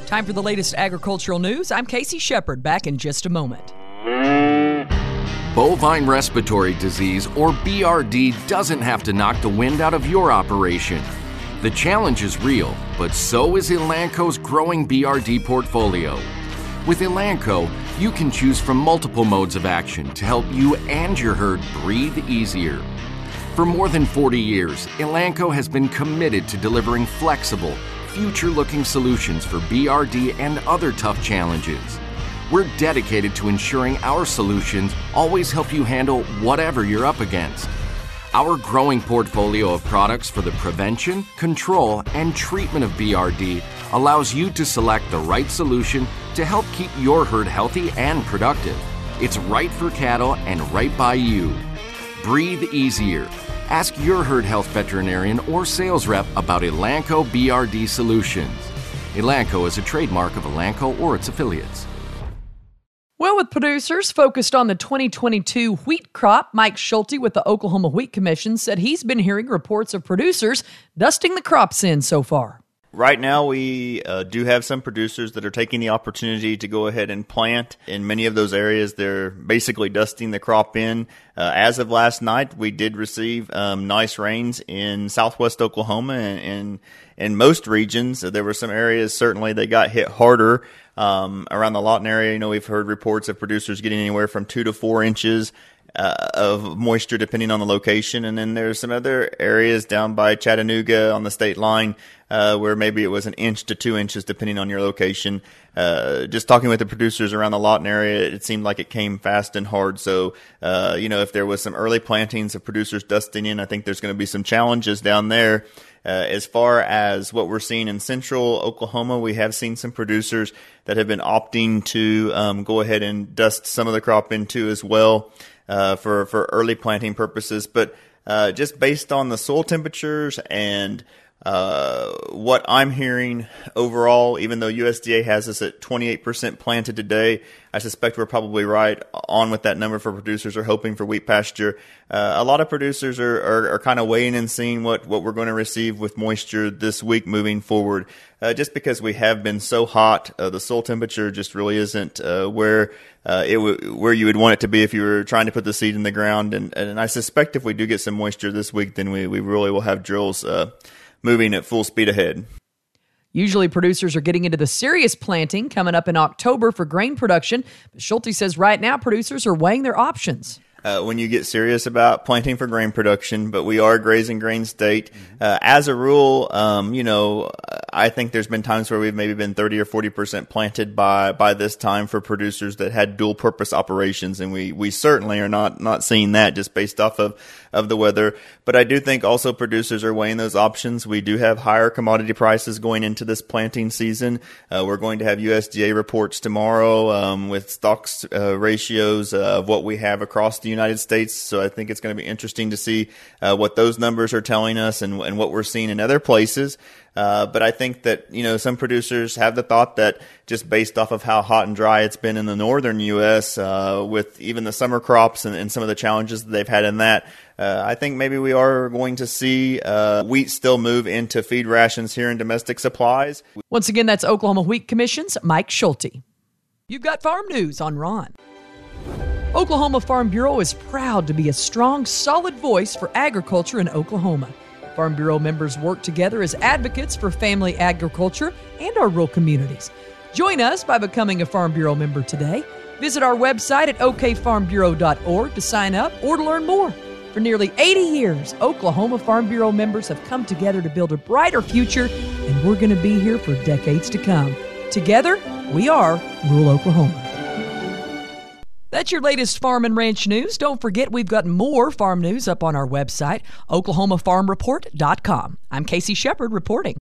Time for the latest agricultural news. I'm Casey Shepard, back in just a moment. Bovine respiratory disease, or BRD, doesn't have to knock the wind out of your operation. The challenge is real, but so is Elanco's growing BRD portfolio. With Elanco, you can choose from multiple modes of action to help you and your herd breathe easier. For more than 40 years, Elanco has been committed to delivering flexible, future-looking solutions for BRD and other tough challenges. We're dedicated to ensuring our solutions always help you handle whatever you're up against. Our growing portfolio of products for the prevention, control, and treatment of BRD allows you to select the right solution to help keep your herd healthy and productive. It's right for cattle and right by you. Breathe easier. Ask your herd health veterinarian or sales rep about Elanco BRD Solutions. Elanco is a trademark of Elanco or its affiliates. Well, with producers focused on the 2022 wheat crop, Mike Schulte with the Oklahoma Wheat Commission said he's been hearing reports of producers dusting the crops in so far. Right now, we do have some producers that are taking the opportunity to go ahead and plant. In many of those areas, they're basically dusting the crop in. As of last night, we did receive nice rains in southwest Oklahoma and in most regions. There were some areas certainly that got hit harder. Around the Lawton area, we've heard reports of producers getting anywhere from 2 to 4 inches of moisture depending on the location. And then there's some other areas down by Chattanooga on the state line where maybe it was 1 inch to 2 inches depending on your location. Just talking with the producers around the Lawton area, it seemed like it came fast and hard. So, if there was some early plantings of producers dusting in, I think there's going to be some challenges down there. As far as what we're seeing in central Oklahoma, we have seen some producers that have been opting to go ahead and dust some of the crop into as well for early planting purposes. But just based on the soil temperatures and what I'm hearing overall, even though USDA has us at 28% planted today, I suspect we're probably right on with that number for producers are hoping for wheat pasture. A lot of producers are kind of waiting and seeing what we're going to receive with moisture this week moving forward. Just because we have been so hot, the soil temperature just really isn't where you would want it to be if you were trying to put the seed in the ground. And I suspect if we do get some moisture this week, then we really will have drills moving at full speed ahead. Usually producers are getting into the serious planting coming up in October for grain production, but Schulte says right now producers are weighing their options. When you get serious about planting for grain production, but we are a grazing grain state. As a rule, I think there's been times where we've maybe been 30 or 40% planted by this time for producers that had dual purpose operations. And we certainly are not seeing that just based off of the weather. But I do think also producers are weighing those options. We do have higher commodity prices going into this planting season. We're going to have USDA reports tomorrow, with stocks, ratios of what we have across the United States. So I think it's going to be interesting to see what those numbers are telling us and what we're seeing in other places. But I think that, some producers have the thought that just based off of how hot and dry it's been in the northern U.S., with even the summer crops and some of the challenges that they've had in that, I think maybe we are going to see wheat still move into feed rations here in domestic supplies. Once again, that's Oklahoma Wheat Commission's Mike Schulte. You've got farm news on Ron. Oklahoma Farm Bureau is proud to be a strong, solid voice for agriculture in Oklahoma. Farm Bureau members work together as advocates for family agriculture and our rural communities. Join us by becoming a Farm Bureau member today. Visit our website at okfarmbureau.org to sign up or to learn more. For nearly 80 years, Oklahoma Farm Bureau members have come together to build a brighter future, and we're going to be here for decades to come. Together, we are Rural Oklahoma. That's your latest farm and ranch news. Don't forget, we've got more farm news up on our website, oklahomafarmreport.com. I'm Casey Shepard reporting.